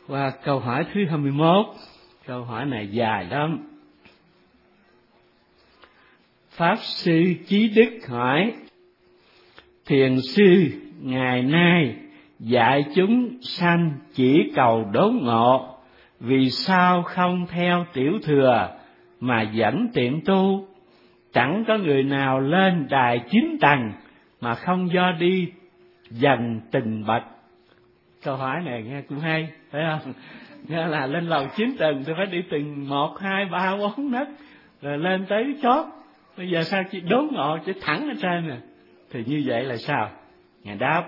Qua câu hỏi thứ 21, câu hỏi này dài lắm. Pháp Sư Chí Đức hỏi: Thiền sư ngày nay dạy chúng sanh chỉ cầu đốn ngộ, vì sao không theo tiểu thừa mà dẫn tiệm tu? Chẳng có người nào lên đài 9 tầng mà không do đi dần từng bậc. Câu hỏi này nghe cũng hay, phải không? Nghe là lên lầu 9 tầng thì phải đi từng 1, 2, 3, 4 nấc rồi lên tới chót. Bây giờ sao chỉ đốn ngộ chỉ thẳng ở trên nè? Thì như vậy là sao? Ngài đáp: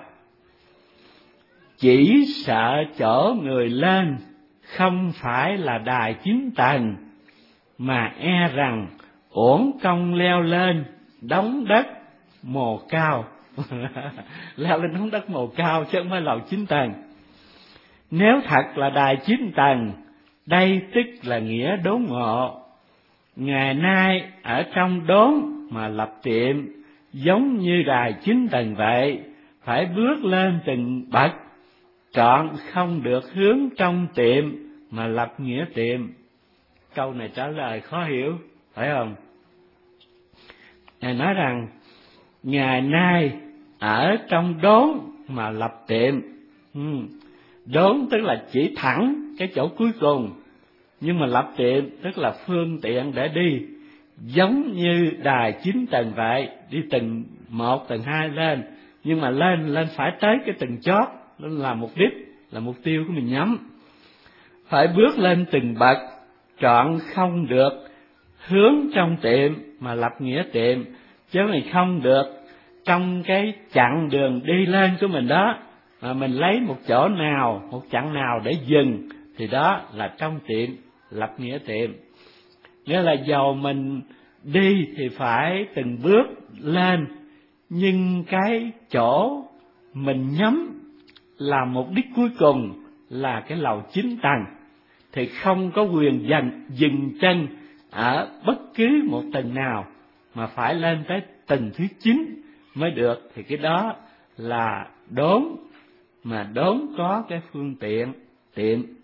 chỉ sợ chỗ người lên không phải là đài 9 tầng, mà e rằng uổng công leo lên đống đất mồ cao. Leo lên đống đất mồ cao chứ không phải lầu 9 tầng. Nếu thật là đài 9 tầng, đây tức là nghĩa đốn ngộ. Ngày nay ở trong đốn mà lập tiệm, giống như đài 9 tầng vậy, phải bước lên từng bậc, chọn không được hướng trong tiệm mà lập nghĩa tiệm. Câu này trả lời khó hiểu, phải không? Ngài nói rằng ngày nay ở trong đốn mà lập tiệm. Đốn tức là chỉ thẳng cái chỗ cuối cùng, nhưng mà lập tiệm tức là phương tiện để đi, giống như đài 9 tầng vậy, đi tầng 1, tầng 2 lên, nhưng mà lên phải tới cái tầng chót, đó là mục đích, là mục tiêu của mình nhắm. Phải bước lên từng bậc, chọn không được hướng trong tiệm mà lập nghĩa tiệm, chứ mình không được trong cái chặng đường đi lên của mình đó mà mình lấy một chỗ nào, một chặng nào để dừng, thì đó là trong tiệm lập nghĩa tiệm. Nghĩa là dầu mình đi thì phải từng bước lên, nhưng cái chỗ mình nhắm là mục đích cuối cùng là cái lầu 9 tầng, thì không có quyền dừng chân ở bất cứ một tầng nào, mà phải lên tới tầng thứ 9 mới được. Thì cái đó là đốn, mà đốn có cái phương tiện tiệm.